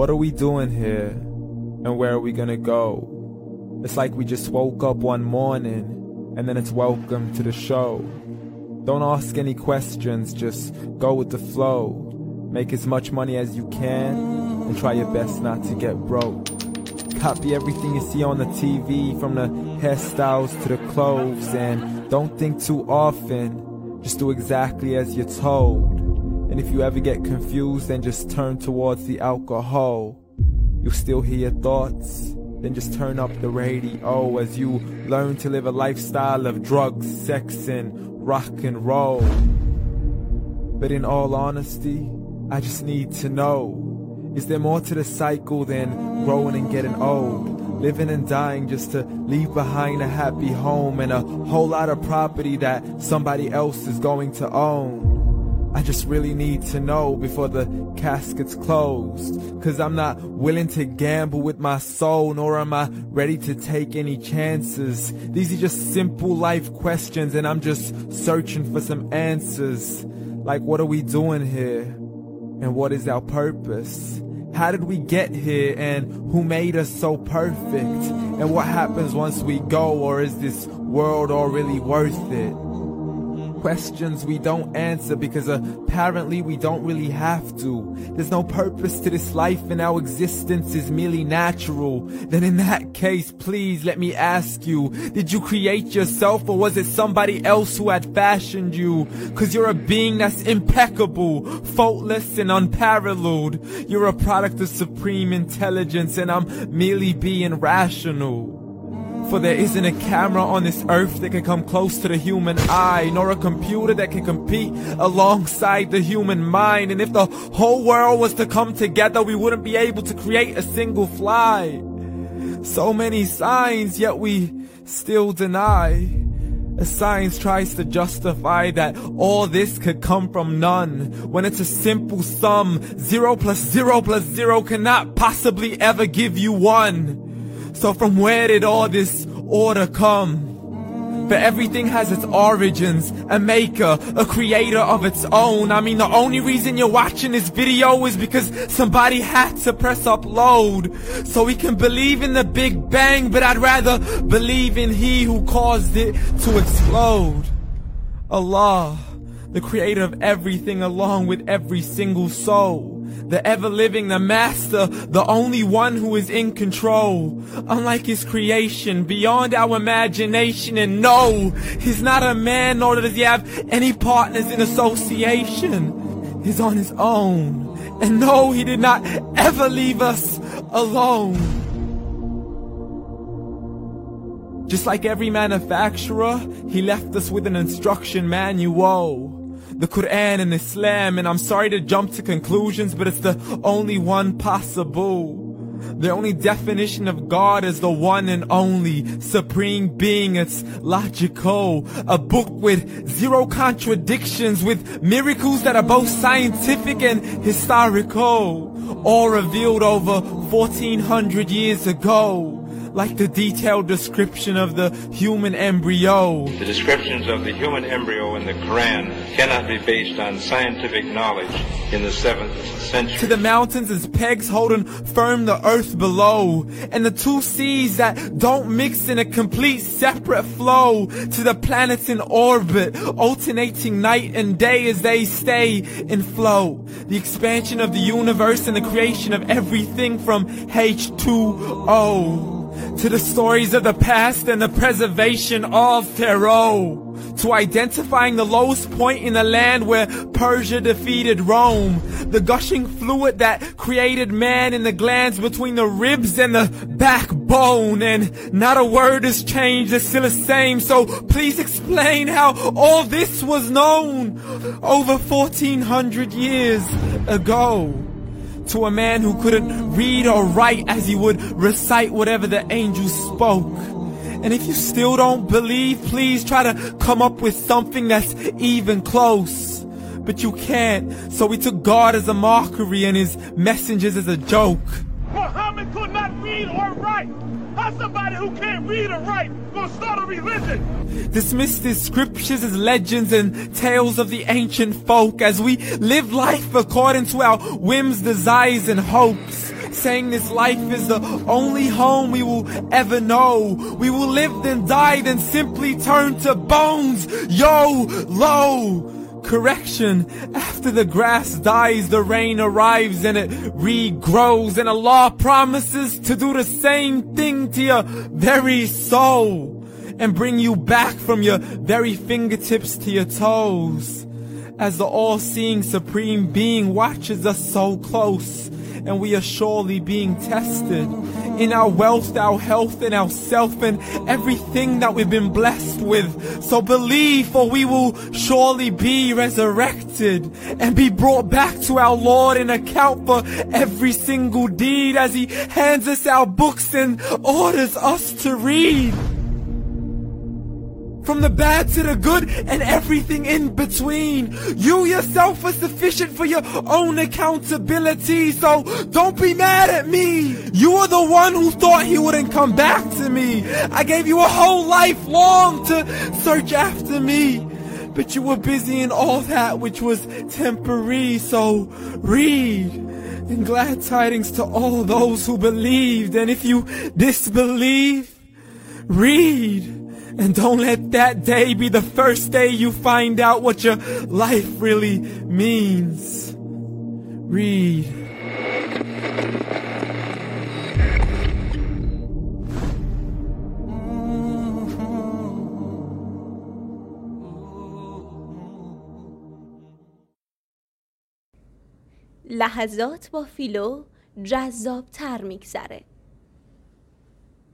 What are we doing here? And where are we gonna go? It's like we just woke up one morning, and then it's welcome to the show. Don't ask any questions, just go with the flow. Make as much money as you can, and try your best not to get broke. Copy everything you see on the TV, from the hairstyles to the clothes, and don't think too often, just do exactly as you're told. And if you ever get confused, then just turn towards the alcohol. You'll still hear your thoughts, then just turn up the radio as you learn to live a lifestyle of drugs, sex, and rock and roll. But in all honesty, I just need to know, is there more to the cycle than growing and getting old? Living and dying just to leave behind a happy home and a whole lot of property that somebody else is going to own. I just really need to know before the casket's closed, 'cause I'm not willing to gamble with my soul, nor am I ready to take any chances. These are just simple life questions, and I'm just searching for some answers. Like, what are we doing here? And what is our purpose? How did we get here, and who made us so perfect? And what happens once we go, or is this world all really worth it? Questions we don't answer because apparently we don't really have to. There's no purpose to this life and our existence is merely natural. Then in that case, please let me ask you, did you create yourself, or was it somebody else who had fashioned you? 'Cause you're a being that's impeccable, faultless and unparalleled. You're a product of supreme intelligence, and I'm merely being rational. For there isn't a camera on this earth that can come close to the human eye, nor a computer that can compete alongside the human mind. And if the whole world was to come together, we wouldn't be able to create a single fly. So many signs, yet we still deny. As science tries to justify that all this could come from none, when it's a simple sum. 0 plus 0 plus 0 cannot possibly ever give you 1. So from where did all this order come? For everything has its origins, a maker, a creator of its own. I mean, the only reason you're watching this video is because somebody had to press upload. So we can believe in the Big Bang, but I'd rather believe in He who caused it to explode. Allah, the creator of everything along with every single soul. The ever-living, the master, the only one who is in control. Unlike his creation, beyond our imagination. And no, he's not a man, nor does he have any partners in association. He's on his own. And no, he did not ever leave us alone. Just like every manufacturer, he left us with an instruction manual. The Quran and Islam, and I'm sorry to jump to conclusions, but it's the only one possible. The only definition of God is the one and only supreme being. It's logical, a book with 0 contradictions, with miracles that are both scientific and historical, all revealed over 1400 years ago. Like the detailed description of the human embryo. The descriptions of the human embryo in the Quran cannot be based on scientific knowledge in the 7th century. To the mountains as pegs holding firm the earth below, and the 2 seas that don't mix in a complete separate flow. To the planets in orbit, alternating night and day as they stay in flow. The expansion of the universe and the creation of everything from H2O. To the stories of the past and the preservation of Pharaoh. To identifying the lowest point in the land where Persia defeated Rome. The gushing fluid that created man in the glands between the ribs and the backbone. And not a word has changed, it's still the same. So please explain how all this was known over 1400 years ago. To a man who couldn't read or write, as he would recite whatever the angels spoke. And if you still don't believe, please try to come up with something that's even close. But you can't, so we took God as a mockery and his messengers as a joke. Muhammad could not read or write. How's somebody who can't read or write gonna start a religion? Dismissed his scriptures as legends and tales of the ancient folk, as we live life according to our whims, desires, and hopes. saying this life is the only home we will ever know. We will live then die then simply turn to bones. YOLO! Correction, after the grass dies, the rain arrives and it regrows, and Allah promises to do the same thing to your very soul and bring you back from your very fingertips to your toes, as the all-seeing supreme being watches us so close, and we are surely being tested in our wealth, our health, and our self, and everything that we've been blessed with. So believe, for we will surely be resurrected and be brought back to our Lord and account for every single deed, as He hands us our books and orders us to read. From the bad to the good and everything in between. You yourself are sufficient for your own accountability, so don't be mad at me. You are the one who thought He wouldn't come back to me. I gave you a whole life long to search after me, but you were busy in all that which was temporary. So read, and glad tidings to all those who believed. And if you disbelieve, read. And don't let that day be the first day you find out what your life really means. Read. لحظات با فیلو جذاب تر میگذره.